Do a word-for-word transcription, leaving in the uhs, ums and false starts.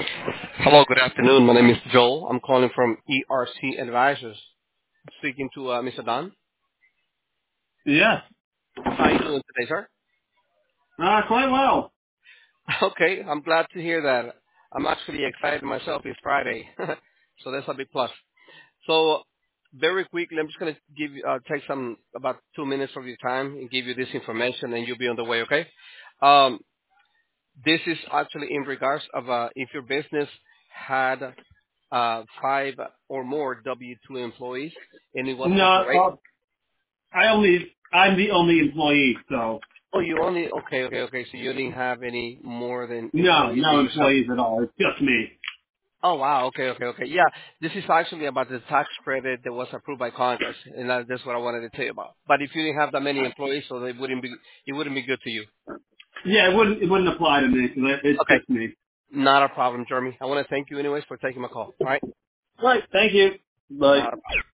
Hello, good afternoon. My name is Joel. I'm calling from E R C Advisors. Speaking to uh, Mister Don. Yes. How are you doing today, sir? Uh, quite well. Okay, I'm glad to hear that. I'm actually excited myself. It's Friday, so that's a big plus. So, very quickly, I'm just going to give you, uh, take some about two minutes of your time and give you this information, and you'll be on the way. Okay? Um, this is actually in regards of uh, if your business had uh, five or more W two employees and it was No, operating. uh, I only, I'm the only employee, so Oh, you only okay, okay, okay. So you didn't have any more than no, employees no than yourself. employees at all. It's just me. Oh wow, okay, okay, okay. Yeah, this is actually about the tax credit that was approved by Congress, and that, that's what I wanted to tell you about. But if you didn't have that many employees, so they wouldn't be, it wouldn't be good to you. Yeah, it wouldn't, it wouldn't apply to me. 'Cause it- It's Okay, just me. not a problem, Jeremy. I want to thank you anyways for taking my call. All right, Right. Thank you. Bye. not a problem.